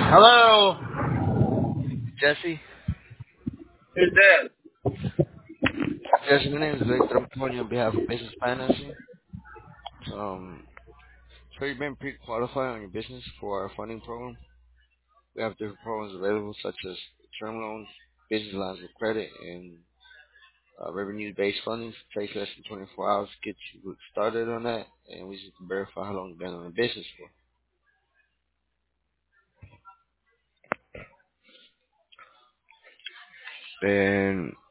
Hello. Jesse. Who's that? Jesse, my name is Victor. I'm calling you on behalf of Business Financing. So you've been pre-qualified on your business for our funding program. We have different programs available, such as term loans, business lines of credit, and revenue-based funding. Takes less than 24 hours to get you started on that, and we just verify how long you've been on the business for. And